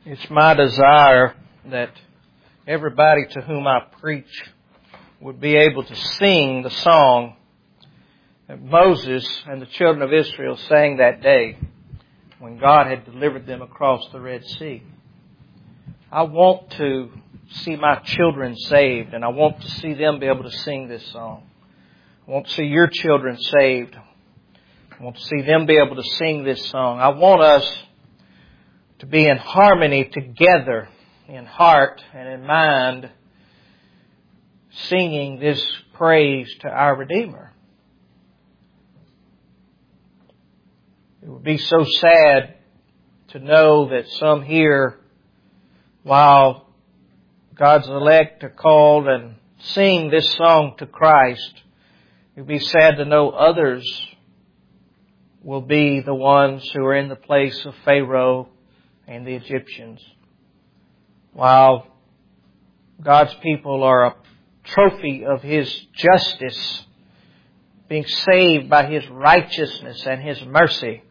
It's my desire that everybody to whom I preach would be able to sing the song that Moses and the children of Israel sang that day when God had delivered them across the Red Sea. I want to see my children saved, and I want to see them be able to sing this song. I want to see your children saved. I want to see them be able to sing this song. I want us to be in harmony together in heart and in mind, singing this praise to our Redeemer. It would be so sad to know that some here, while God's elect are called and sing this song to Christ, it would be sad to know others will be the ones who are in the place of Pharaoh and the Egyptians. While God's people are a trophy of His justice, being saved by His righteousness and His mercy,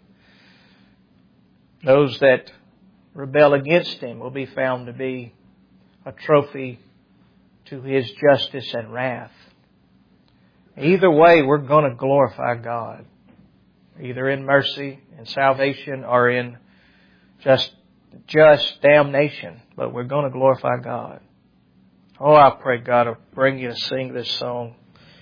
those that rebel against Him will be found to be a trophy to His justice and wrath. Either way, we're going to glorify God, either in mercy and salvation or in just damnation, but we're going to glorify God. Oh, I pray God will bring you to sing this song.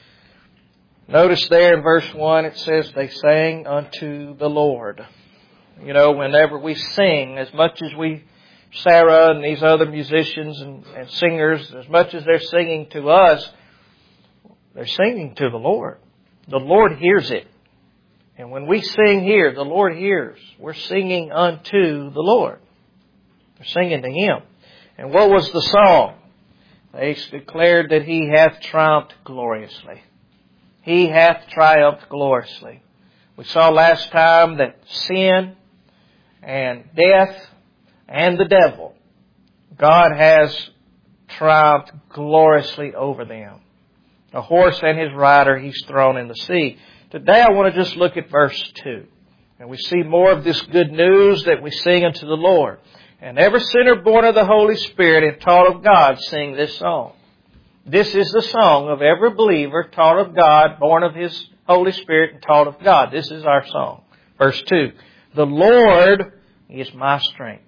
Notice there in verse 1 it says, they sang unto the Lord. You know, whenever we sing, as much as Sarah and these other musicians and singers, as much as they're singing to us, they're singing to the Lord. The Lord hears it. And when we sing here, the Lord hears. We're singing unto the Lord. They're singing to Him. And what was the song? They declared that He hath triumphed gloriously. He hath triumphed gloriously. We saw last time that sin and death and the devil, God has triumphed gloriously over them. The horse and his rider He's thrown in the sea. Today I want to just look at verse 2. And we see more of this good news that we sing unto the Lord. And every sinner born of the Holy Spirit and taught of God sing this song. This is the song of every believer taught of God, born of His Holy Spirit and taught of God. This is our song. Verse 2. The Lord is my strength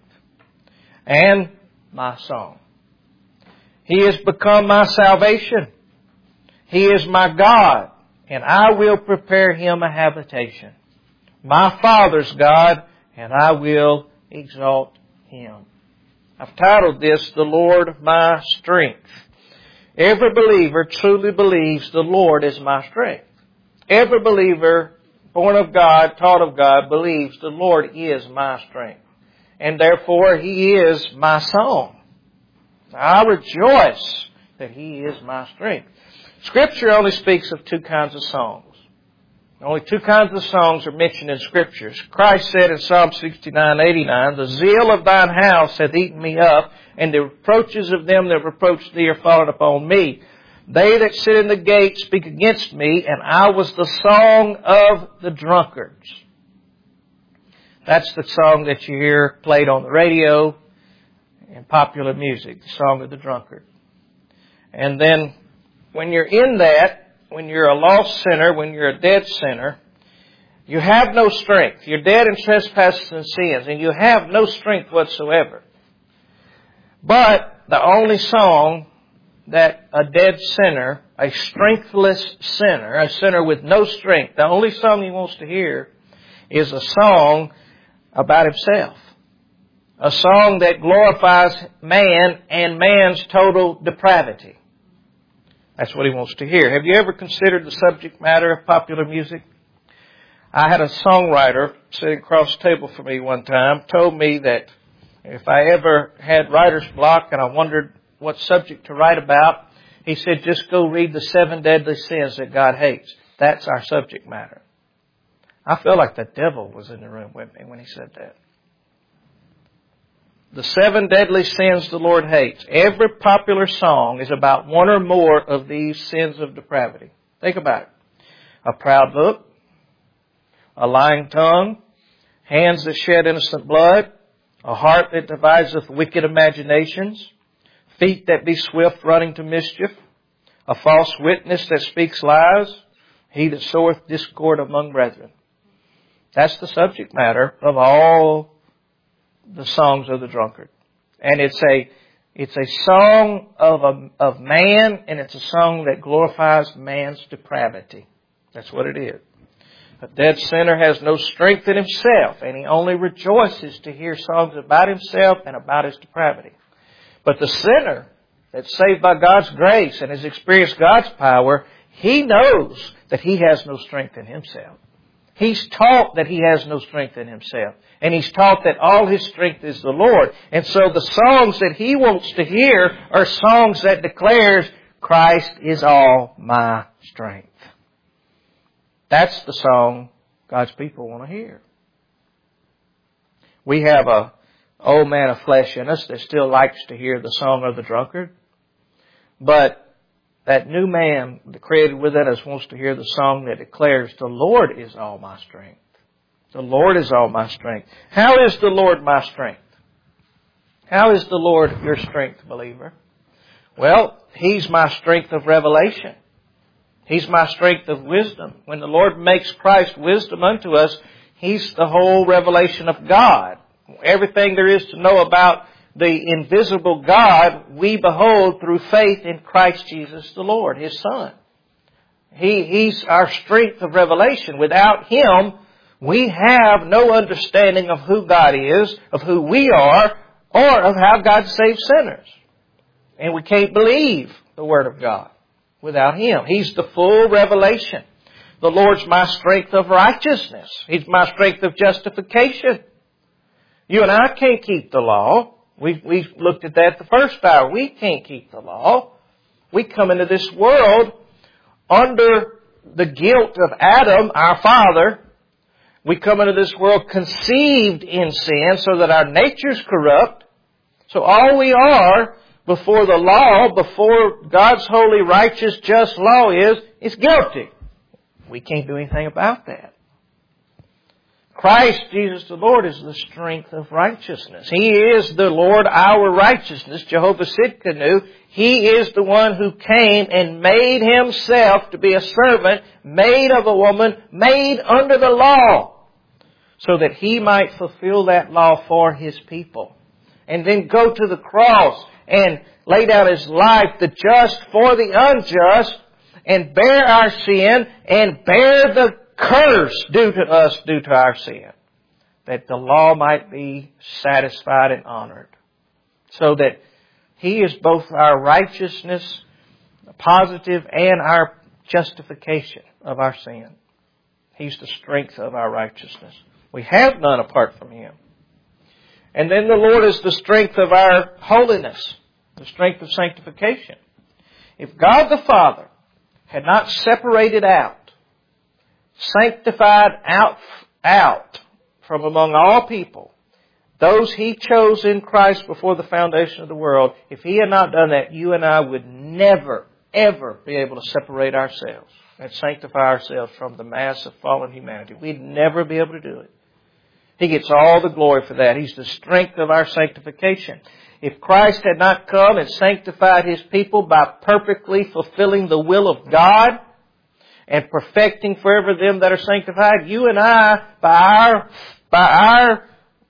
and my song. He has become my salvation. He is my God, and I will prepare Him a habitation. My Father's God, and I will exalt Him. I've titled this, The Lord My Strength. Every believer truly believes the Lord is my strength. Every believer born of God, taught of God, believes the Lord is my strength. And therefore He is my song. I rejoice that He is my strength. Scripture only speaks of two kinds of songs. Only two kinds of songs are mentioned in Scriptures. Christ said in Psalm 69:89, the zeal of thine house hath eaten me up, and the reproaches of them that reproach thee are fallen upon me. They that sit in the gate speak against me, and I was the song of the drunkards. That's the song that you hear played on the radio in popular music, the song of the drunkard. And then when you're in that, when you're a lost sinner, when you're a dead sinner, you have no strength. You're dead in trespasses and sins, and you have no strength whatsoever. But the only song that a dead sinner, a strengthless sinner, a sinner with no strength, the only song he wants to hear is a song about himself. A song that glorifies man and man's total depravity. That's what he wants to hear. Have you ever considered the subject matter of popular music? I had a songwriter sitting across the table from me one time told me that if I ever had writer's block and I wondered what subject to write about, he said, just go read the 7 deadly sins that God hates. That's our subject matter. I felt like the devil was in the room with me when he said that. The 7 deadly sins the Lord hates. Every popular song is about one or more of these sins of depravity. Think about it. A proud look, a lying tongue, hands that shed innocent blood, a heart that deviseth wicked imaginations, feet that be swift running to mischief, a false witness that speaks lies, he that soweth discord among brethren. That's the subject matter of all the songs of the drunkard. And it's a song of man, and it's a song that glorifies man's depravity. That's what it is. A dead sinner has no strength in himself, and he only rejoices to hear songs about himself and about his depravity. But the sinner that's saved by God's grace and has experienced God's power, he knows that he has no strength in himself. He's taught that he has no strength in himself. And he's taught that all his strength is the Lord. And so the songs that he wants to hear are songs that declares, Christ is all my strength. That's the song God's people want to hear. We have a old man of flesh in us that still likes to hear the song of the drunkard. But that new man created within us wants to hear the song that declares, the Lord is all my strength. The Lord is all my strength. How is the Lord my strength? How is the Lord your strength, believer? Well, He's my strength of revelation. He's my strength of wisdom. When the Lord makes Christ wisdom unto us, He's the whole revelation of God. Everything there is to know about the invisible God, we behold through faith in Christ Jesus the Lord, His Son. He's our strength of revelation. Without Him, we have no understanding of who God is, of who we are, or of how God saves sinners. And we can't believe the Word of God without Him. He's the full revelation. The Lord's my strength of righteousness. He's my strength of justification. You and I can't keep the law. We looked at that the first hour. We can't keep the law. We come into this world under the guilt of Adam, our father. We come into this world conceived in sin so that our nature's corrupt. So all we are before the law, before God's holy, righteous, just law is guilty. We can't do anything about that. Christ, Jesus the Lord, is the strength of righteousness. He is the Lord, our righteousness. Jehovah Sidkenu. He is the one who came and made Himself to be a servant, made of a woman, made under the law, so that He might fulfill that law for His people. And then go to the cross and lay down His life, the just for the unjust, and bear our sin and bear the curse due to us, due to our sin, that the law might be satisfied and honored. So that He is both our righteousness, positive, and our justification of our sin. He's the strength of our righteousness. We have none apart from Him. And then the Lord is the strength of our holiness, the strength of sanctification. If God the Father had not separated out, sanctified out from among all people, those He chose in Christ before the foundation of the world, if He had not done that, you and I would never, ever be able to separate ourselves and sanctify ourselves from the mass of fallen humanity. We'd never be able to do it. He gets all the glory for that. He's the strength of our sanctification. If Christ had not come and sanctified His people by perfectly fulfilling the will of God and perfecting forever them that are sanctified, you and I, by our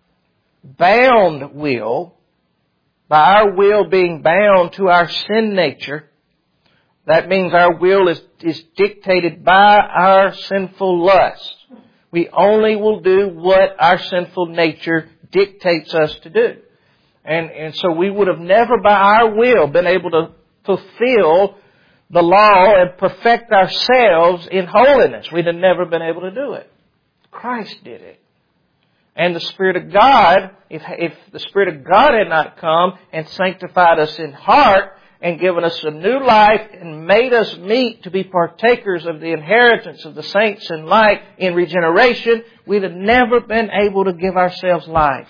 bound will, by our will being bound to our sin nature, that means our will is dictated by our sinful lust. We only will do what our sinful nature dictates us to do. And so we would have never by our will been able to fulfill the law and perfect ourselves in holiness. We'd have never been able to do it. Christ did it. And the Spirit of God, if the Spirit of God had not come and sanctified us in heart and given us a new life and made us meet to be partakers of the inheritance of the saints in light in regeneration, we'd have never been able to give ourselves life.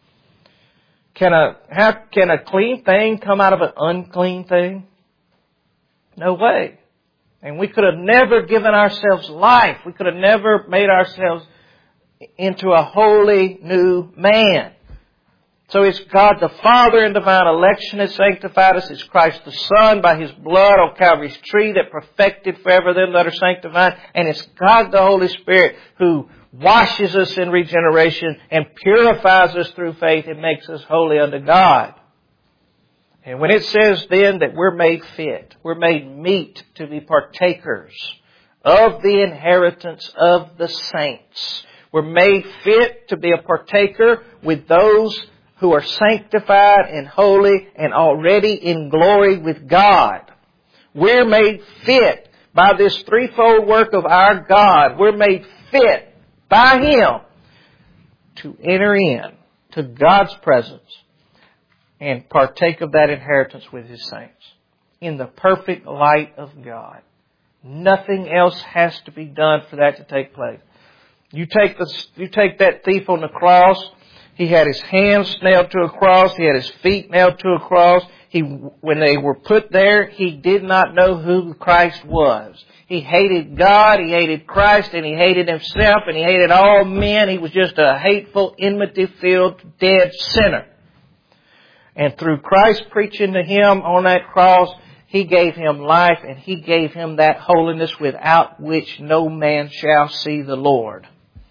How can a clean thing come out of an unclean thing? No way. And we could have never given ourselves life. We could have never made ourselves into a holy new man. So it's God the Father in divine election has sanctified us. It's Christ the Son by His blood on Calvary's tree that perfected forever them that are sanctified. And it's God the Holy Spirit who washes us in regeneration and purifies us through faith and makes us holy unto God. And when it says then that we're made fit, we're made meet to be partakers of the inheritance of the saints. We're made fit to be a partaker with those who are sanctified and holy and already in glory with God. We're made fit by this threefold work of our God. We're made fit by Him to enter in to God's presence and partake of that inheritance with His saints in the perfect light of God. Nothing else has to be done for that to take place. You take that thief on the cross. He had his hands nailed to a cross. He had his feet nailed to a cross. When they were put there, he did not know who Christ was. He hated God, he hated Christ, and he hated himself, and he hated all men. He was just a hateful, enmity-filled, dead sinner. And through Christ preaching to him on that cross, He gave him life, and He gave him that holiness without which no man shall see the Lord.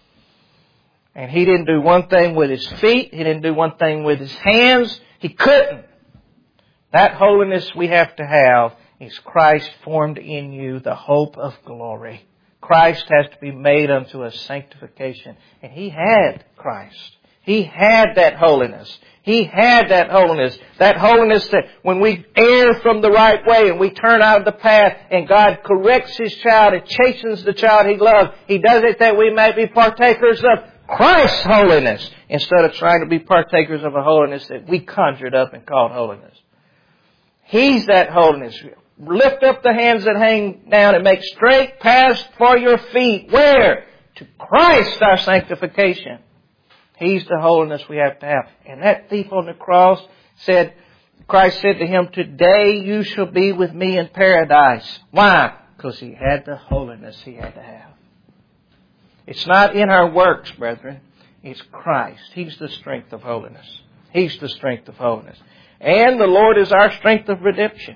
And He didn't do one thing with His feet. He didn't do one thing with His hands. He couldn't. That holiness we have to have is Christ formed in you, the hope of glory. Christ has to be made unto us sanctification. And He had Christ. He had that holiness. He had that holiness. That holiness that when we err from the right way and we turn out of the path and God corrects His child and chastens the child He loves, He does it that we may be partakers of Christ's holiness instead of trying to be partakers of a holiness that we conjured up and called holiness. He's that holiness. Lift up the hands that hang down and make straight paths for your feet. Where? To Christ our sanctification. He's the holiness we have to have. And that thief on the cross said, Christ said to him, today you shall be with me in paradise. Why? Because he had the holiness he had to have. It's not in our works, brethren. It's Christ. He's the strength of holiness. He's the strength of holiness. And the Lord is our strength of redemption.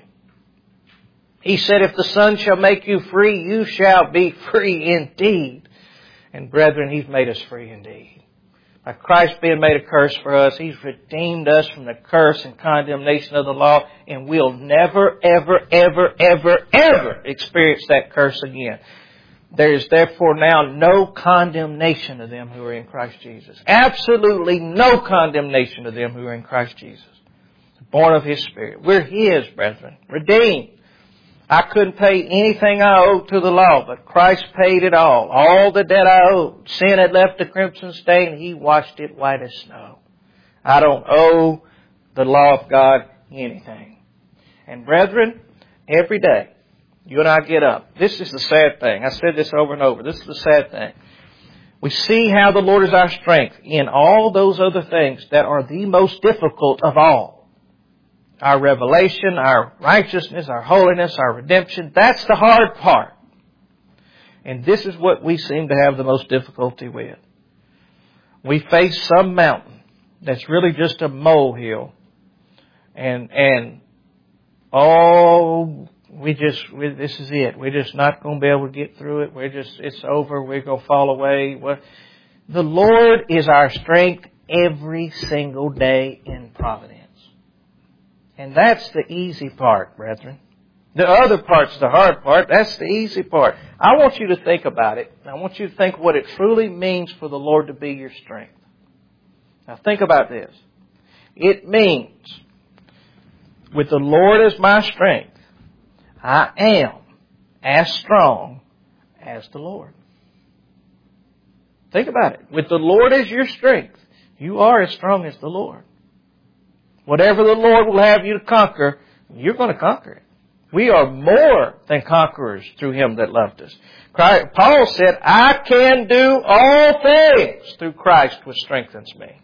He said, if the Son shall make you free, you shall be free indeed. And brethren, He's made us free indeed. By Christ being made a curse for us, He's redeemed us from the curse and condemnation of the law, and we'll never, ever, ever, ever, ever experience that curse again. There is therefore now no condemnation of them who are in Christ Jesus. Absolutely no condemnation of them who are in Christ Jesus. Born of His Spirit. We're His, brethren. Redeemed. I couldn't pay anything I owed to the law, but Christ paid it all. All the debt I owed. Sin had left a crimson stain, He washed it white as snow. I don't owe the law of God anything. And brethren, every day, you and I get up. This is the sad thing. I said this over and over. This is the sad thing. We see how the Lord is our strength in all those other things that are the most difficult of all. Our revelation, our righteousness, our holiness, our redemption. That's the hard part. And this is what we seem to have the most difficulty with. We face some mountain that's really just a molehill. And this is it. We're just not going to be able to get through it. It's over. We're going to fall away. The Lord is our strength every single day in providence. And that's the easy part, brethren. The other part's the hard part. That's the easy part. I want you to think about it. I want you to think what it truly means for the Lord to be your strength. Now think about this. It means, with the Lord as my strength, I am as strong as the Lord. Think about it. With the Lord as your strength, you are as strong as the Lord. Whatever the Lord will have you to conquer, you're going to conquer it. We are more than conquerors through Him that loved us. Paul said, I can do all things through Christ which strengthens me.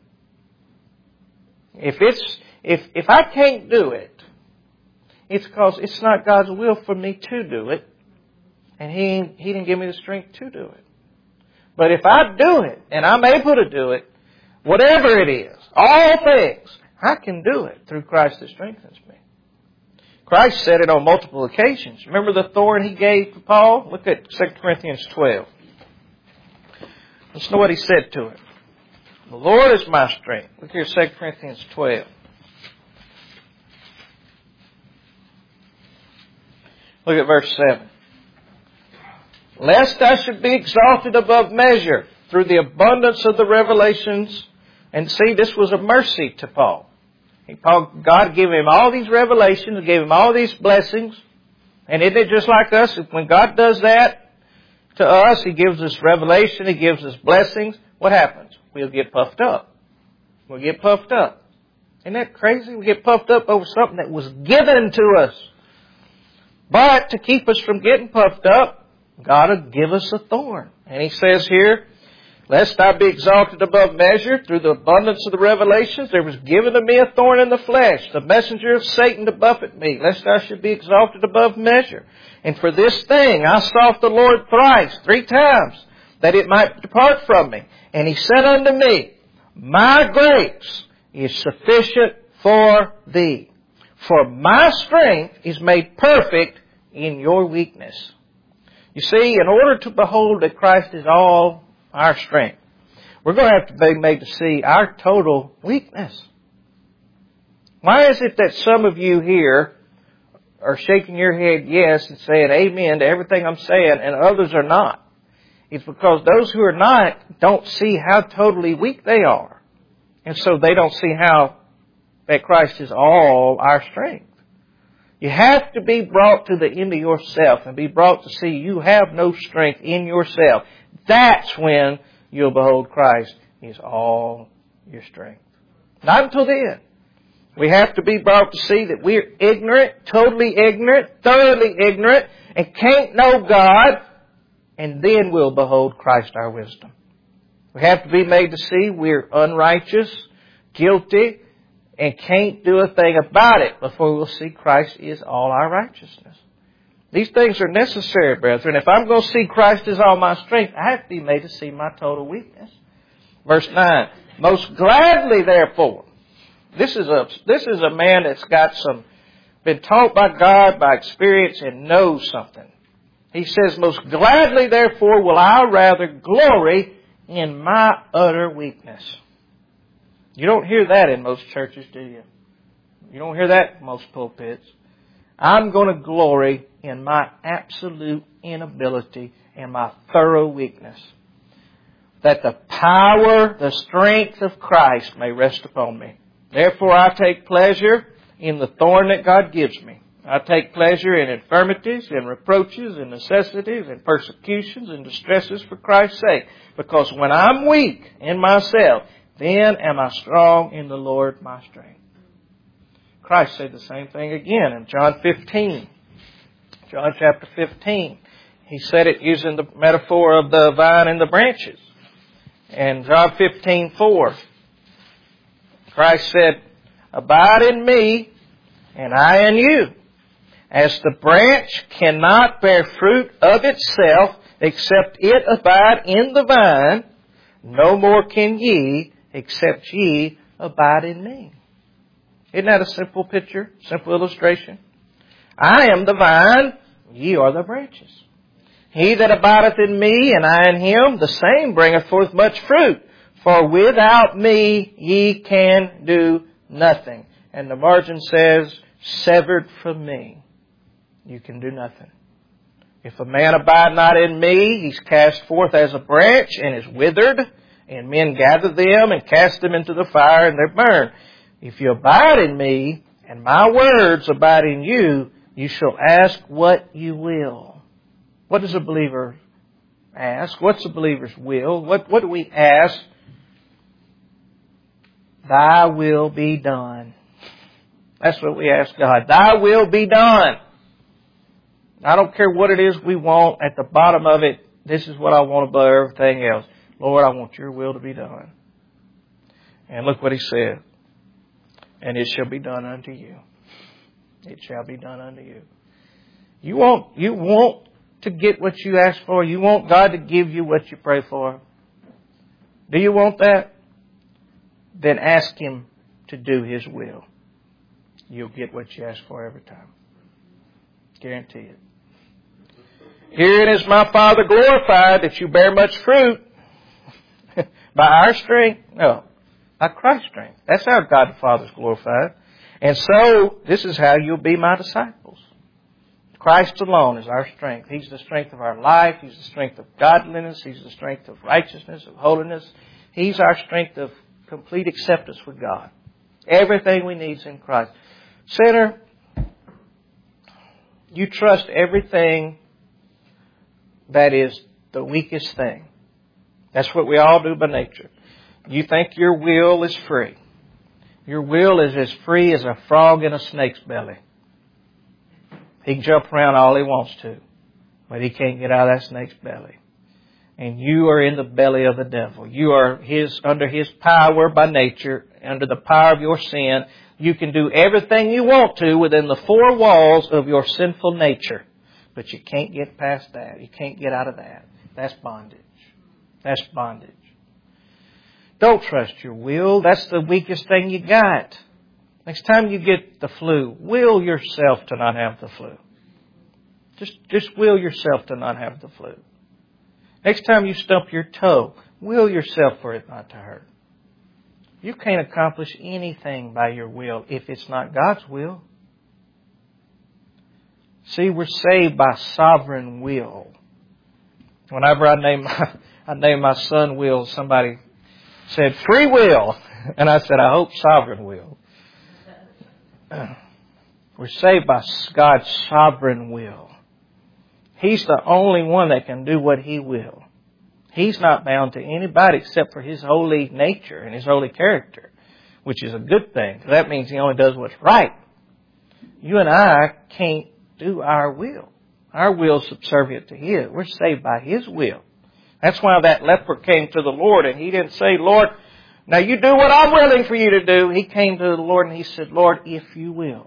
If I can't do it, it's because it's not God's will for me to do it. And He didn't give me the strength to do it. But if I do it, and I'm able to do it, whatever it is, All things. I can do it through Christ that strengthens me. Christ said it on multiple occasions. Remember the thorn He gave to Paul? Look at 2 Corinthians 12. Let's know what He said to it. The Lord is my strength. Look here, 2 Corinthians 12. Look at verse 7. Lest I should be exalted above measure through the abundance of the revelations. And see, this was a mercy to Paul. God gave him all these revelations, gave him all these blessings. And isn't it just like us? When God does that to us, He gives us revelation, He gives us blessings. What happens? We'll get puffed up. We'll get puffed up. Isn't that crazy? We get puffed up over something that was given to us. But to keep us from getting puffed up, God will give us a thorn. And He says here, lest I be exalted above measure through the abundance of the revelations, there was given to me a thorn in the flesh, the messenger of Satan to buffet me, lest I should be exalted above measure. And for this thing I sought the Lord thrice, 3 times, that it might depart from me. And He said unto me, my grace is sufficient for thee, for my strength is made perfect in your weakness. You see, in order to behold that Christ is all our strength, we're going to have to be made to see our total weakness. Why is it that some of you here are shaking your head yes and saying amen to everything I'm saying and others are not? It's because those who are not don't see how totally weak they are. And so they don't see how that Christ is all our strength. You have to be brought to the end of yourself and be brought to see you have no strength in yourself. That's when you'll behold Christ is all your strength. Not until then. We have to be brought to see that we're ignorant, totally ignorant, thoroughly ignorant, and can't know God, and then we'll behold Christ our wisdom. We have to be made to see we're unrighteous, guilty, and can't do a thing about it before we'll see Christ is all our righteousness. These things are necessary, brethren. If I'm going to see Christ as all my strength, I have to be made to see my total weakness. Verse 9, most gladly therefore. This is a man that's been taught by God by experience and knows something. He says, most gladly therefore will I rather glory in my utter weakness. You don't hear that in most churches, do you? You don't hear that in most pulpits. I'm going to glory in my absolute inability and my thorough weakness, that the power, the strength of Christ may rest upon me. Therefore I take pleasure in the thorn that God gives me. I take pleasure in infirmities, in reproaches, in necessities, in persecutions, and distresses for Christ's sake. Because when I'm weak in myself, then am I strong in the Lord my strength. Christ said the same thing again in John 15. John chapter 15. He said it using the metaphor of the vine and the branches. And John 15:4. Christ said, abide in me and I in you. As the branch cannot bear fruit of itself except it abide in the vine, no more can ye except ye abide in me. Isn't that a simple picture, simple illustration? I am the vine, ye are the branches. He that abideth in me and I in him, the same bringeth forth much fruit. For without me ye can do nothing. And the margin says, severed from me, you can do nothing. If a man abide not in me, he's cast forth as a branch and is withered, and men gather them and cast them into the fire and they're burned. If you abide in me and my words abide in you, you shall ask what you will. What does a believer ask? What's a believer's will? What do we ask? Thy will be done. That's what we ask God. Thy will be done. I don't care what it is we want. At the bottom of it, this is what I want above everything else. Lord, I want your will to be done. And look what he said. And it shall be done unto you. It shall be done unto you. You want to get what you ask for. You want God to give you what you pray for. Do you want that? then ask Him to do His will. You'll get what you ask for every time. Guarantee it. Herein is my Father glorified, that you bear much fruit. By our strength? No. By Christ's strength. That's how God the Father is glorified. And so, this is how you'll be my disciples. Christ alone is our strength. He's the strength of our life. He's the strength of godliness. He's the strength of righteousness, of holiness. He's our strength of complete acceptance with God. Everything we need is in Christ. Sinner, you trust everything that is the weakest thing. That's what we all do by nature. You think your will is free. Your will is as free as a frog in a snake's belly. He can jump around all he wants to, but he can't get out of that snake's belly. And you are in the belly of the devil. You are under his power by nature, under the power of your sin. You can do everything you want to within the four walls of your sinful nature. But you can't get past that. You can't get out of that. That's bondage. That's bondage. Don't trust your will. That's the weakest thing you got. Next time you get the flu, will yourself to not have the flu. Just will yourself to not have the flu. Next time you stump your toe, will yourself for it not to hurt. You can't accomplish anything by your will if it's not God's will. See, we're saved by sovereign will. Whenever I named my son Will, somebody said free will. And I said, I hope sovereign will. We're saved by God's sovereign will. He's the only one that can do what He will. He's not bound to anybody except for His holy nature and His holy character, which is a good thing. That means He only does what's right. You and I can't do our will. Our will is subservient to His. We're saved by His will. That's why that leper came to the Lord and he didn't say, Lord, now you do what I'm willing for you to do. He came to the Lord and he said, Lord, if you will,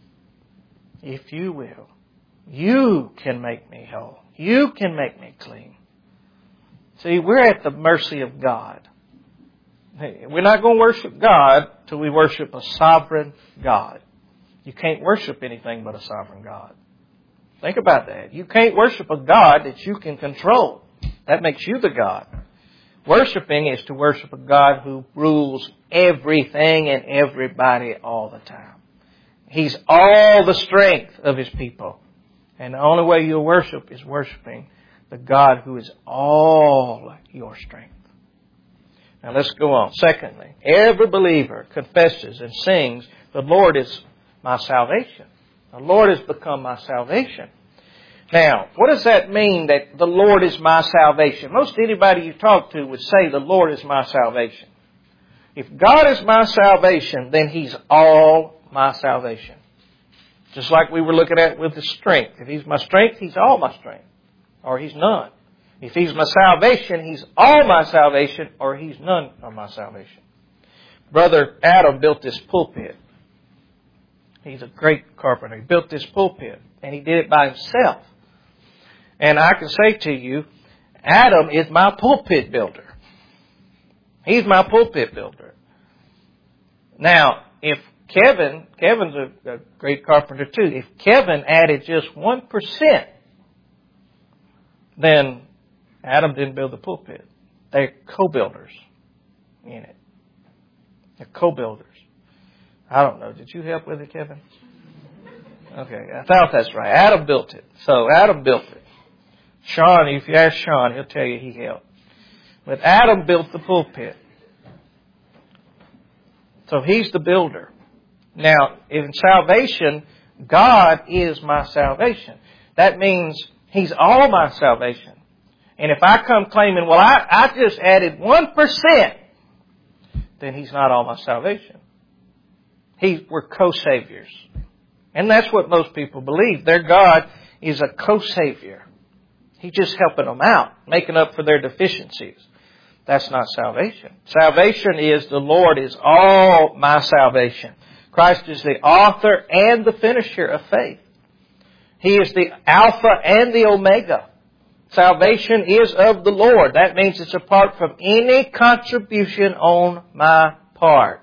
you can make me whole. You can make me clean. See, we're at the mercy of God. We're not going to worship God till we worship a sovereign God. You can't worship anything but a sovereign God. Think about that. You can't worship a God that you can control. That makes you the God. Worshipping is to worship a God who rules everything and everybody all the time. He's all the strength of His people. And the only way you'll worship is worshiping the God who is all your strength. Now let's go on. Secondly, every believer confesses and sings, the Lord is my salvation. The Lord has become my salvation. Now, what does that mean that the Lord is my salvation? Most anybody you talk to would say the Lord is my salvation. If God is my salvation, then He's all my salvation. Just like we were looking at with the strength. If He's my strength, He's all my strength. Or He's none. If He's my salvation, He's all my salvation. Or He's none of my salvation. Brother Adam built this pulpit. He's a great carpenter. He built this pulpit. And he did it by himself. And I can say to you, Adam is my pulpit builder. He's my pulpit builder. Now, if Kevin's a great carpenter too. If Kevin added just 1%, then Adam didn't build the pulpit. They're co-builders in it. They're co-builders. I don't know. Did you help with it, Kevin? Okay, I thought that's right. Adam built it. So Adam built it. Sean, if you ask Sean, he'll tell you he helped. But Adam built the pulpit. So he's the builder. Now, in salvation, God is my salvation. That means He's all my salvation. And if I come claiming, well, I just added 1%, then He's not all my salvation. We're co-saviors. And that's what most people believe. Their God is a co-savior. He's just helping them out, making up for their deficiencies. That's not salvation. Salvation is the Lord is all my salvation. Christ is the author and the finisher of faith. He is the Alpha and the Omega. Salvation is of the Lord. That means it's apart from any contribution on my part.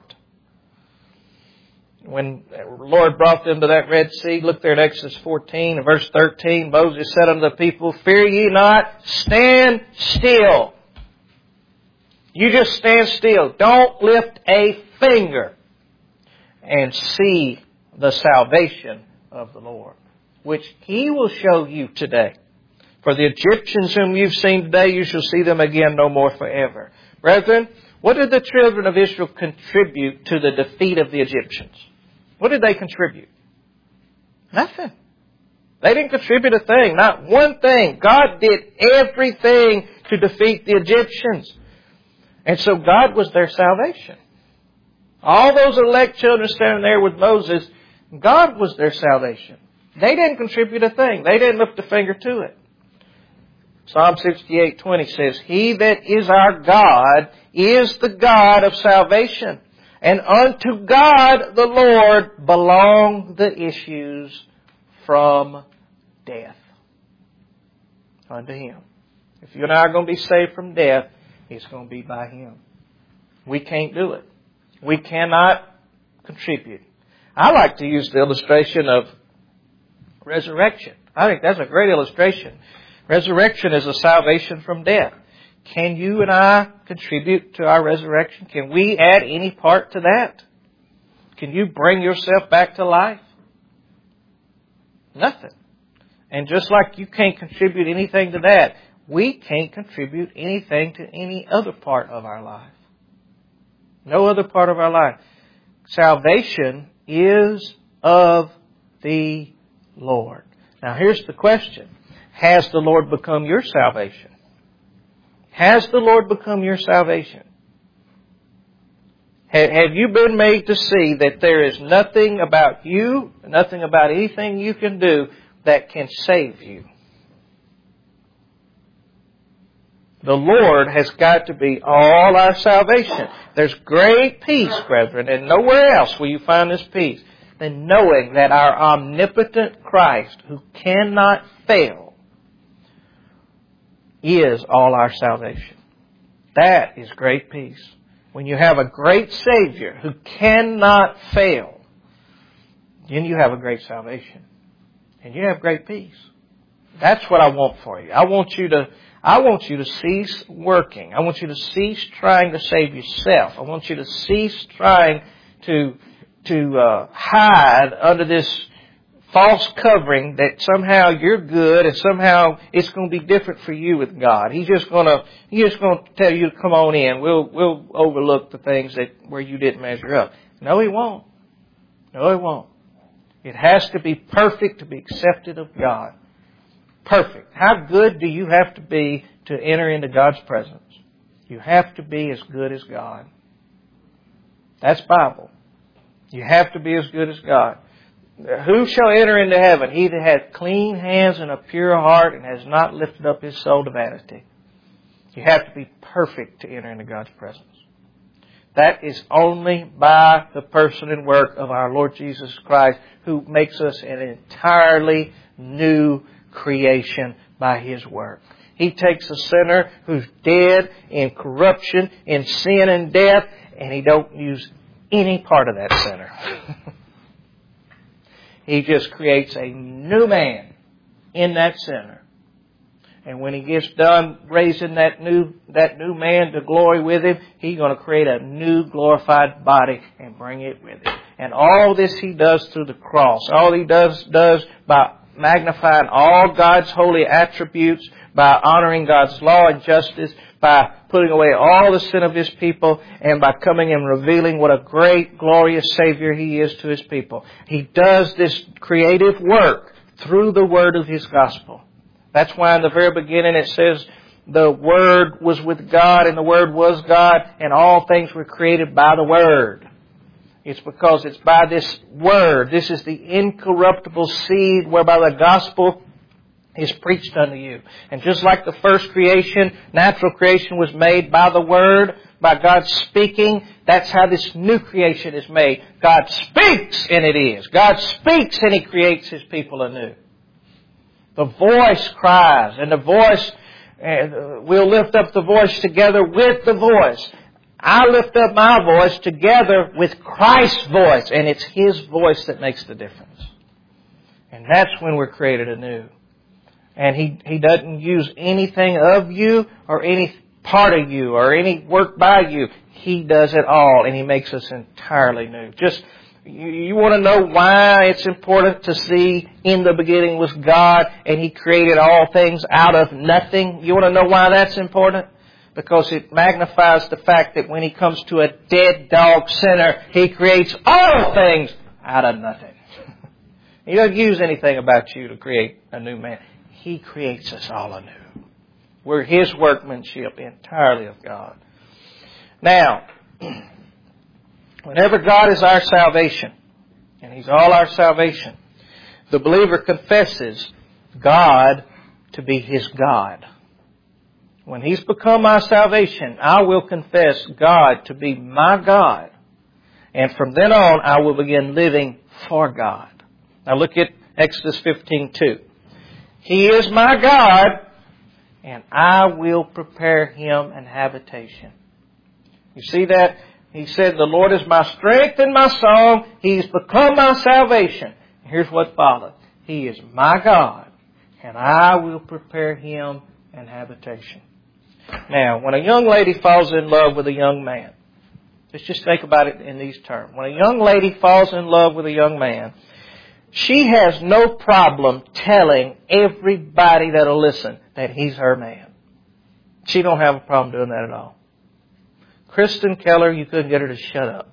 When the Lord brought them to that Red Sea, look there in Exodus 14 and verse 13, Moses said unto the people, "Fear ye not, stand still." You just stand still. Don't lift a finger and see the salvation of the Lord, which He will show you today. For the Egyptians whom you've seen today, you shall see them again no more forever. Brethren, what did the children of Israel contribute to the defeat of the Egyptians? What did they contribute? Nothing. They didn't contribute a thing, not one thing. God did everything to defeat the Egyptians. And so God was their salvation. All those elect children standing there with Moses, God was their salvation. They didn't contribute a thing. They didn't lift a finger to it. Psalm 68:20 says, "He that is our God is the God of salvation. And unto God the Lord belong the issues from death." Unto Him. If you and I are going to be saved from death, it's going to be by Him. We can't do it. We cannot contribute. I like to use the illustration of resurrection. I think that's a great illustration. Resurrection is a salvation from death. Can you and I contribute to our resurrection? Can we add any part to that? Can you bring yourself back to life? Nothing. And just like you can't contribute anything to that, we can't contribute anything to any other part of our life. No other part of our life. Salvation is of the Lord. Now here's the question. Has the Lord become your salvation? Has the Lord become your salvation? Have you been made to see that there is nothing about you, nothing about anything you can do that can save you? The Lord has got to be all our salvation. There's great peace, brethren, and nowhere else will you find this peace than knowing that our omnipotent Christ, who cannot fail, is all our salvation. That is great peace. When you have a great Savior who cannot fail, then you have a great salvation. And you have great peace. That's what I want for you. I want you to cease working. I want you to cease trying to save yourself. I want you to cease trying to hide under this false covering that somehow you're good and somehow it's going to be different for you with God. He's just going to tell you to come on in. We'll overlook the things where you didn't measure up. No, He won't. No, He won't. It has to be perfect to be accepted of God. Perfect. How good do you have to be to enter into God's presence? You have to be as good as God. That's Bible. You have to be as good as God. Who shall enter into heaven? He that hath clean hands and a pure heart and has not lifted up his soul to vanity. You have to be perfect to enter into God's presence. That is only by the person and work of our Lord Jesus Christ, who makes us an entirely new creation by His work. He takes a sinner who's dead in corruption, in sin and death, and He don't use any part of that sinner. He just creates a new man in that sinner. And when He gets done raising that new man to glory with Him, He's going to create a new glorified body and bring it with Him. And all this He does through the cross. All He does by magnifying all God's holy attributes, by honoring God's law and justice, by putting away all the sin of His people, and by coming and revealing what a great, glorious Savior He is to His people. He does this creative work through the word of His gospel. That's why in the very beginning it says, the Word was with God, and the Word was God, and all things were created by the Word. It's because it's by this Word. This is the incorruptible seed whereby the gospel is preached unto you. And just like the first creation, natural creation was made by the Word, by God speaking, that's how this new creation is made. God speaks and it is. God speaks and He creates His people anew. The voice cries, and the voice, we'll lift up the voice together with the voice. I lift up my voice together with Christ's voice, and it's His voice that makes the difference. And that's when we're created anew. And He doesn't use anything of you or any part of you or any work by you. He does it all, and He makes us entirely new. Just, you want to know why it's important to see in the beginning was God and He created all things out of nothing? You want to know why that's important? Because it magnifies the fact that when He comes to a dead dog sinner, He creates all things out of nothing. He doesn't use anything about you to create a new man. He creates us all anew. We're His workmanship, entirely of God. Now, whenever God is our salvation, and He's all our salvation, the believer confesses God to be his God. When He's become my salvation, I will confess God to be my God. And from then on, I will begin living for God. Now look at Exodus 15:2. He is my God, and I will prepare Him an habitation. You see that? He said, the Lord is my strength and my song. He's become my salvation. Here's what followed. He is my God, and I will prepare Him an habitation. Now, when a young lady falls in love with a young man, let's just think about it in these terms. When a young lady falls in love with a young man, she has no problem telling everybody that'll listen that he's her man. She don't have a problem doing that at all. Kristen Keller, you couldn't get her to shut up.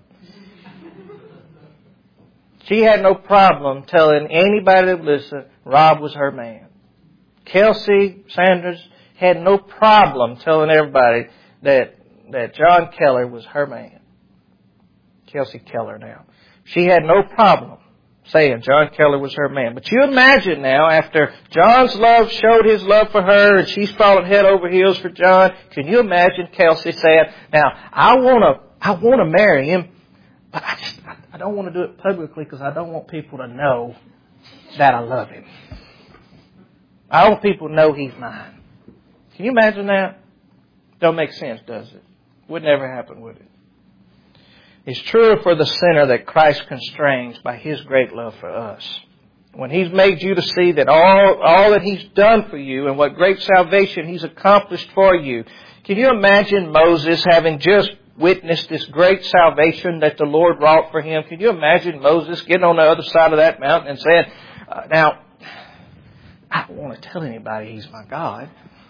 She had no problem telling anybody that would listen Rob was her man. Kelsey Sanders had no problem telling everybody that John Keller was her man. Kelsey Keller now. She had no problem saying John Keller was her man. But you imagine now, after John's love showed his love for her and she's fallen head over heels for John, can you imagine Kelsey saying, now, I want to marry him, but I don't want to do it publicly because I don't want people to know that I love him. I don't want people to know he's mine. Can you imagine that? Don't make sense, does it? Would never happen, would it? It's truer for the sinner that Christ constrains by His great love for us. When He's made you to see that all that He's done for you and what great salvation He's accomplished for you. Can you imagine Moses having just witnessed this great salvation that the Lord wrought for him? Can you imagine Moses getting on the other side of that mountain and saying, now, I don't want to tell anybody He's my God.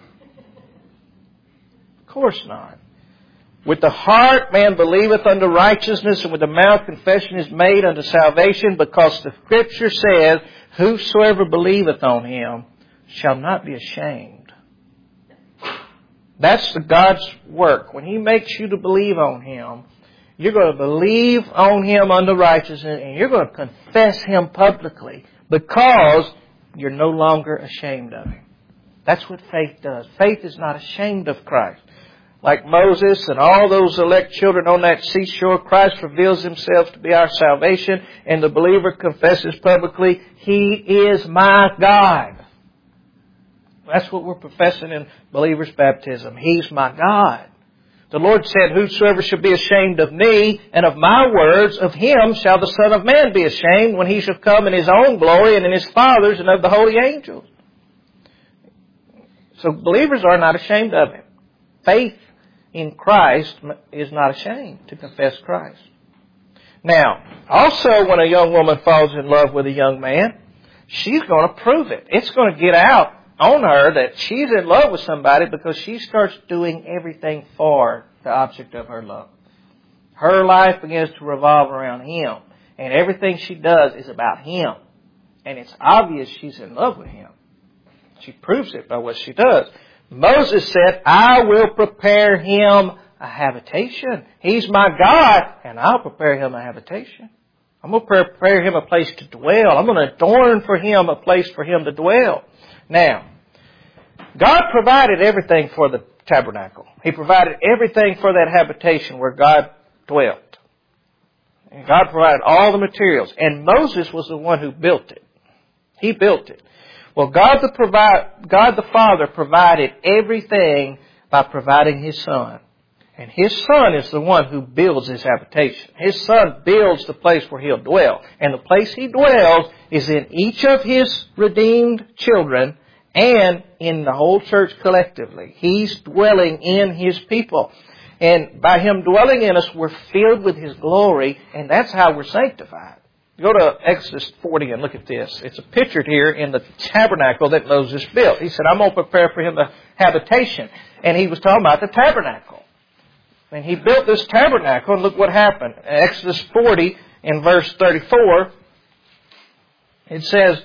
Of course not. With the heart man believeth unto righteousness, and with the mouth confession is made unto salvation, because the Scripture says, whosoever believeth on Him shall not be ashamed. That's the God's work. When He makes you to believe on Him, you're going to believe on Him unto righteousness, and you're going to confess Him publicly, because you're no longer ashamed of Him. That's what faith does. Faith is not ashamed of Christ. Like Moses and all those elect children on that seashore, Christ reveals Himself to be our salvation, and the believer confesses publicly, He is my God. That's what we're professing in believers' baptism. He's my God. The Lord said, whosoever shall be ashamed of me and of my words, of him shall the Son of Man be ashamed when He shall come in His own glory and in His Father's and of the holy angels. So believers are not ashamed of Him. Faith in Christ is not ashamed to confess Christ. Now, also when a young woman falls in love with a young man, she's going to prove it. It's going to get out on her that she's in love with somebody because she starts doing everything for the object of her love. Her life begins to revolve around him, and everything she does is about him. And it's obvious she's in love with him. She proves it by what she does. Moses said, I will prepare him a habitation. He's my God, and I'll prepare him a habitation. I'm going to prepare him a place to dwell. I'm going to adorn for him a place for him to dwell. Now, God provided everything for the tabernacle. He provided everything for that habitation where God dwelt. And God provided all the materials. And Moses was the one who built it. He built it. Well, God the Father provided everything by providing His Son. And His Son is the one who builds His habitation. His Son builds the place where He'll dwell. And the place He dwells is in each of His redeemed children and in the whole church collectively. He's dwelling in His people. And by Him dwelling in us, we're filled with His glory, and that's how we're sanctified. Go to Exodus 40 and look at this. It's pictured here in the tabernacle that Moses built. He said, I'm going to prepare for him a habitation. And he was talking about the tabernacle. And he built this tabernacle, and look what happened. In Exodus 40 in verse 34, it says,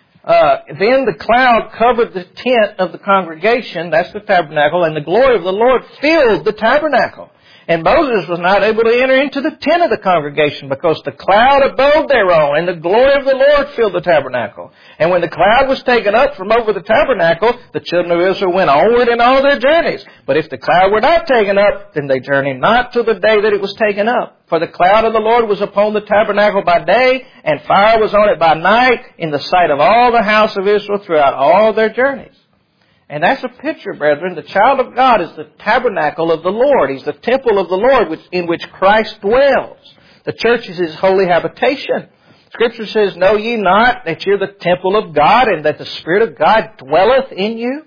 then the cloud covered the tent of the congregation, that's the tabernacle, and the glory of the Lord filled the tabernacle. And Moses was not able to enter into the tent of the congregation because the cloud abode thereon, and the glory of the Lord filled the tabernacle. And when the cloud was taken up from over the tabernacle, the children of Israel went onward in all their journeys. But if the cloud were not taken up, then they journeyed not till the day that it was taken up. For the cloud of the Lord was upon the tabernacle by day, and fire was on it by night, in the sight of all the house of Israel throughout all their journeys. And that's a picture, brethren. The child of God is the tabernacle of the Lord. He's the temple of the Lord in which Christ dwells. The church is His holy habitation. Scripture says, know ye not that you're the temple of God and that the Spirit of God dwelleth in you?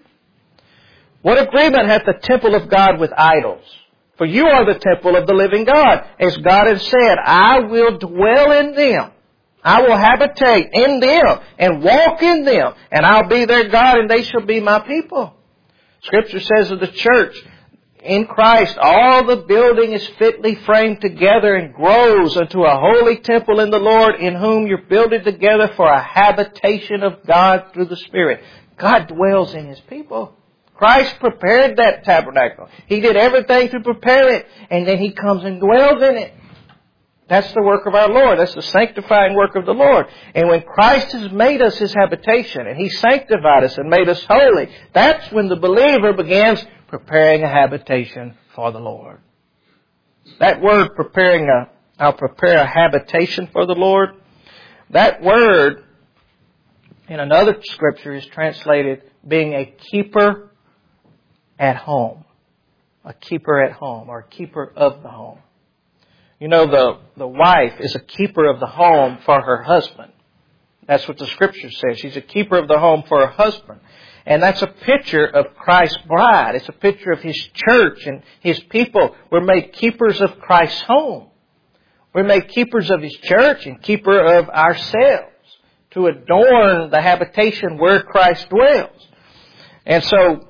What agreement hath the temple of God with idols? For you are the temple of the living God. As God has said, I will dwell in them. I will habitate in them and walk in them, and I'll be their God, and they shall be my people. Scripture says of the church, in Christ, all the building is fitly framed together and grows unto a holy temple in the Lord, in whom you're builded together for a habitation of God through the Spirit. God dwells in His people. Christ prepared that tabernacle. He did everything to prepare it, and then He comes and dwells in it. That's the work of our Lord. That's the sanctifying work of the Lord. And when Christ has made us His habitation and He sanctified us and made us holy, that's when the believer begins preparing a habitation for the Lord. That word I'll prepare a habitation for the Lord, that word in another scripture is translated being a keeper at home. A keeper at home, or a keeper of the home. You know, the wife is a keeper of the home for her husband. That's what the Scripture says. She's a keeper of the home for her husband. And that's a picture of Christ's bride. It's a picture of His church and His people. We're made keepers of Christ's home. We're made keepers of His church and keeper of ourselves to adorn the habitation where Christ dwells. And so,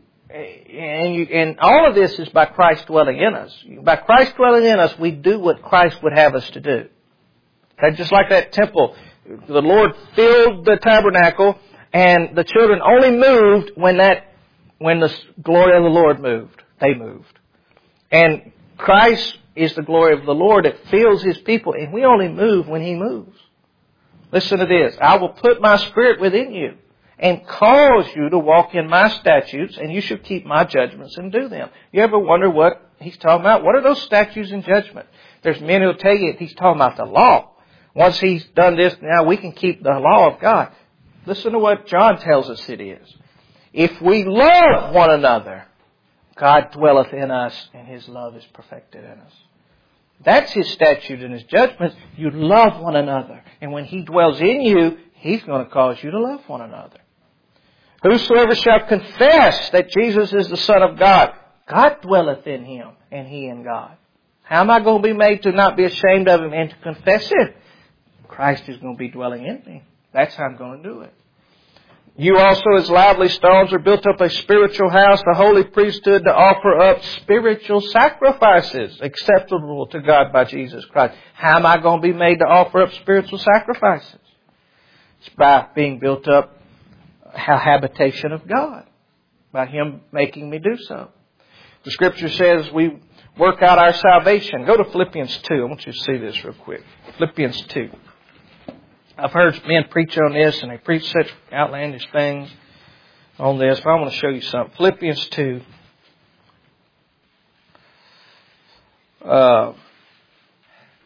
and all of this is by Christ dwelling in us. By Christ dwelling in us, we do what Christ would have us to do. Okay, just like that temple, the Lord filled the tabernacle, and the children only moved when the glory of the Lord moved. They moved. And Christ is the glory of the Lord that fills His people, and we only move when He moves. Listen to this. I will put my Spirit within you, and cause you to walk in my statutes, and you shall keep my judgments and do them. You ever wonder what He's talking about? What are those statutes and judgments? There's men who'll tell you He's talking about the law. Once He's done this, now we can keep the law of God. Listen to what John tells us it is. If we love one another, God dwelleth in us, and His love is perfected in us. That's His statute and His judgments. You love one another. And when He dwells in you, He's going to cause you to love one another. Whosoever shall confess that Jesus is the Son of God, God dwelleth in him, and he in God. How am I going to be made to not be ashamed of Him and to confess it? Christ is going to be dwelling in me. That's how I'm going to do it. You also, as lively stones, are built up a spiritual house, the holy priesthood, to offer up spiritual sacrifices acceptable to God by Jesus Christ. How am I going to be made to offer up spiritual sacrifices? It's by being built up a habitation of God. By Him making me do so. The Scripture says we work out our salvation. Go to Philippians 2. I want you to see this real quick. Philippians 2. I've heard men preach on this, and they preach such outlandish things on this, but I want to show you something. Philippians 2.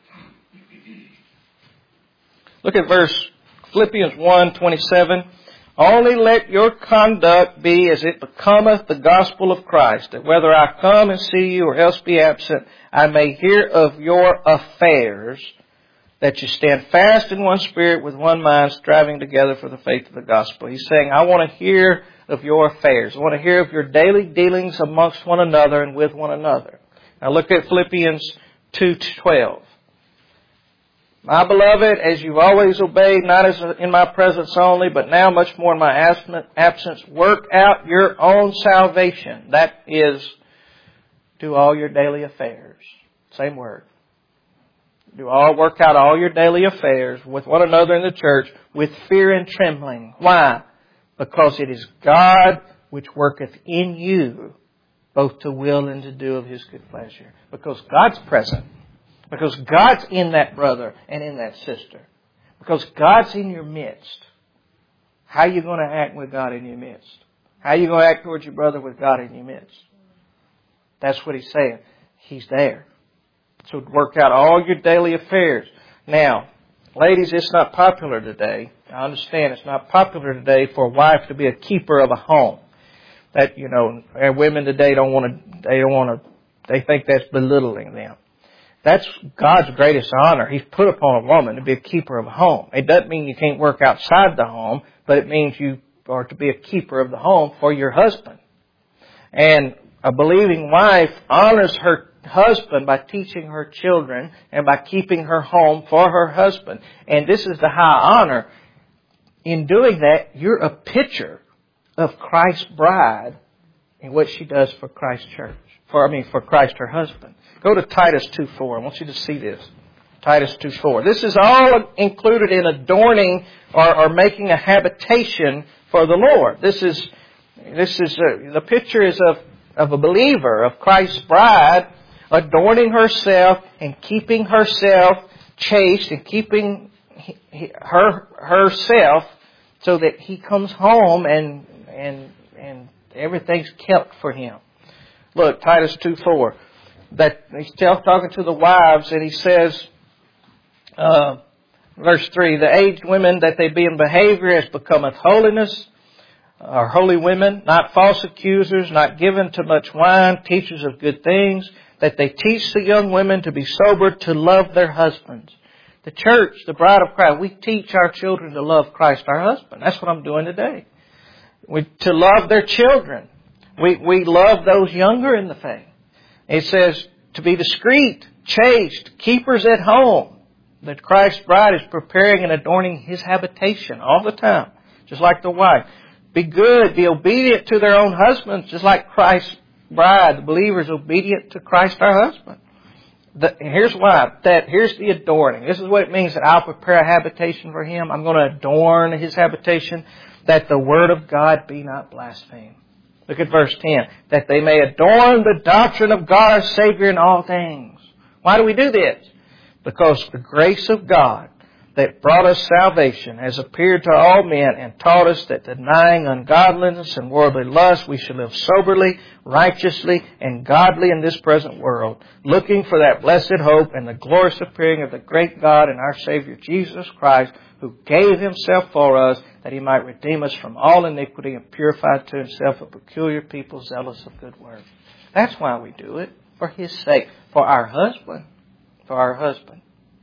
Look at Philippians 1:27. Only let your conduct be as it becometh the gospel of Christ, that whether I come and see you or else be absent, I may hear of your affairs, that you stand fast in one spirit with one mind, striving together for the faith of the gospel. He's saying, I want to hear of your affairs. I want to hear of your daily dealings amongst one another and with one another. Now look at Philippians 2:12. My beloved, as you've always obeyed, not as in my presence only, but now much more in my absence, work out your own salvation. That is, do all your daily affairs. Same word. Work out all your daily affairs with one another in the church with fear and trembling. Why? Because it is God which worketh in you both to will and to do of His good pleasure. Because God's present. Because God's in that brother and in that sister. Because God's in your midst. How are you going to act with God in your midst? How are you going to act towards your brother with God in your midst? That's what He's saying. He's there. So work out all your daily affairs. Now, ladies, it's not popular today. I understand it's not popular today for a wife to be a keeper of a home. That, women today they think that's belittling them. That's God's greatest honor. He's put upon a woman to be a keeper of a home. It doesn't mean you can't work outside the home, but it means you are to be a keeper of the home for your husband. And a believing wife honors her husband by teaching her children and by keeping her home for her husband. And this is the high honor. In doing that, you're a picture of Christ's bride and what she does for Christ's church. For Christ her husband. Go to Titus 2:4. I want you to see this. Titus 2:4. This is all included in adorning or making a habitation for the Lord. This is the picture is of a believer, of Christ's bride, adorning herself and keeping herself chaste and keeping herself so that he comes home and everything's kept for him. Look, Titus 2:4. That he's talking to the wives, and he says, verse 3, the aged women, that they be in behavior as becometh holiness, or holy women, not false accusers, not given to much wine, teachers of good things, that they teach the young women to be sober, to love their husbands. The church, the bride of Christ, we teach our children to love Christ our husband. That's what I'm doing today. To love their children. We love those younger in the faith. It says to be discreet, chaste, keepers at home. That Christ's bride is preparing and adorning His habitation all the time. Just like the wife. Be good, be obedient to their own husbands, just like Christ's bride, the believer, is obedient to Christ our husband. Here's why. Here's the adorning. This is what it means that I'll prepare a habitation for Him. I'm going to adorn His habitation, that the Word of God be not blasphemed. Look at verse 10. That they may adorn the doctrine of God our Savior in all things. Why do we do this? Because the grace of God that brought us salvation has appeared to all men and taught us that denying ungodliness and worldly lust, we should live soberly, righteously, and godly in this present world, looking for that blessed hope and the glorious appearing of the great God and our Savior Jesus Christ, who gave Himself for us, that He might redeem us from all iniquity and purify to Himself a peculiar people zealous of good works. That's why we do it, for His sake, for our husband. For our husband.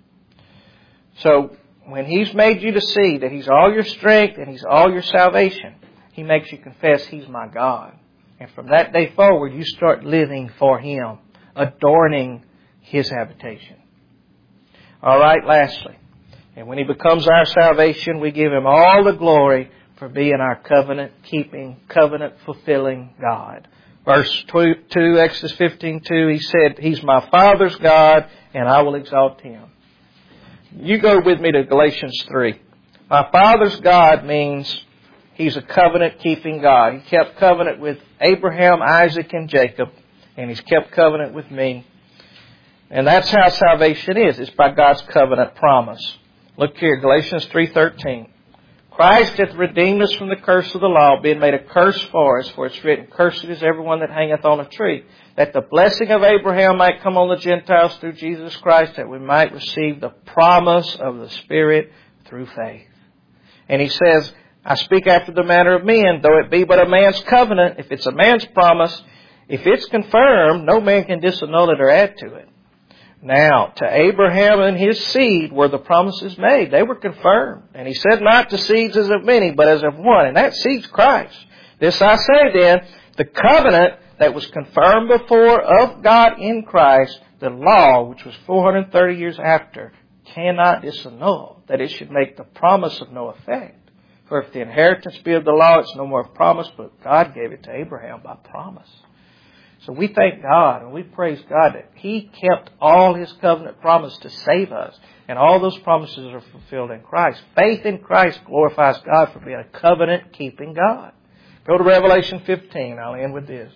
So, when He's made you to see that He's all your strength and He's all your salvation, He makes you confess He's my God. And from that day forward, you start living for Him, adorning His habitation. All right, lastly. And when He becomes our salvation, we give Him all the glory for being our covenant-keeping, covenant-fulfilling God. Verse 2, Exodus 15:2, He said, He's my Father's God, and I will exalt Him. You go with me to Galatians 3. My Father's God means He's a covenant-keeping God. He kept covenant with Abraham, Isaac, and Jacob, and He's kept covenant with me. And that's how salvation is. It's by God's covenant promise. Look here, Galatians 3:13. Christ hath redeemed us from the curse of the law, being made a curse for us, for it's written, Cursed is everyone that hangeth on a tree, that the blessing of Abraham might come on the Gentiles through Jesus Christ, that we might receive the promise of the Spirit through faith. And he says, I speak after the manner of men, though it be but a man's covenant. If it's a man's promise, if it's confirmed, no man can disannul it or add to it. Now, to Abraham and his seed were the promises made. They were confirmed. And he said not to seeds as of many, but as of one. And that seed's Christ. This I say then, the covenant that was confirmed before of God in Christ, the law, which was 430 years after, cannot disannul, that it should make the promise of no effect. For if the inheritance be of the law, it's no more of promise, but God gave it to Abraham by promise. So we thank God and we praise God that He kept all His covenant promise to save us. And all those promises are fulfilled in Christ. Faith in Christ glorifies God for being a covenant-keeping God. Go to Revelation 15. I'll end with this.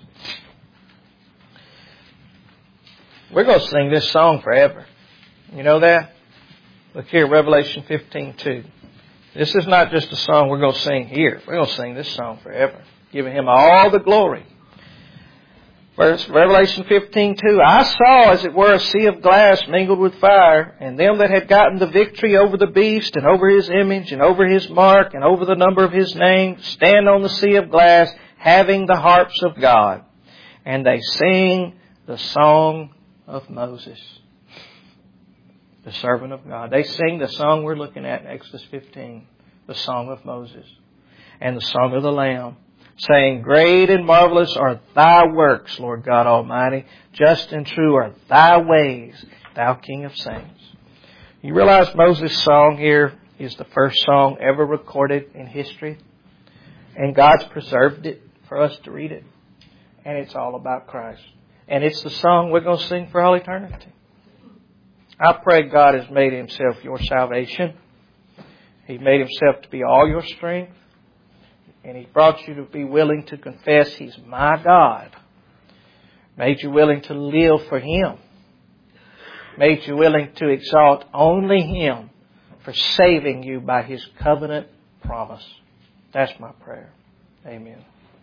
We're going to sing this song forever. You know that? Look here, Revelation 15:2. This is not just a song we're going to sing here. We're going to sing this song forever, giving Him all the glory. Verse Revelation 15:2. I saw, as it were, a sea of glass mingled with fire, and them that had gotten the victory over the beast, and over his image, and over his mark, and over the number of his name, stand on the sea of glass, having the harps of God. And they sing the song of Moses, the servant of God. They sing the song we're looking at in Exodus 15, the song of Moses, and the song of the Lamb, saying, great and marvelous are Thy works, Lord God Almighty. Just and true are Thy ways, Thou King of saints. You realize Moses' song here is the first song ever recorded in history. And God's preserved it for us to read it. And it's all about Christ. And it's the song we're going to sing for all eternity. I pray God has made Himself your salvation. He made Himself to be all your strength. And He brought you to be willing to confess He's my God. Made you willing to live for Him. Made you willing to exalt only Him for saving you by His covenant promise. That's my prayer. Amen.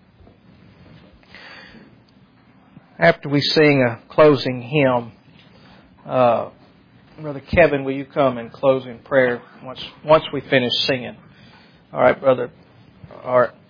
After we sing a closing hymn, Brother Kevin, will you come and close in prayer once we finish singing? All right, Brother Art.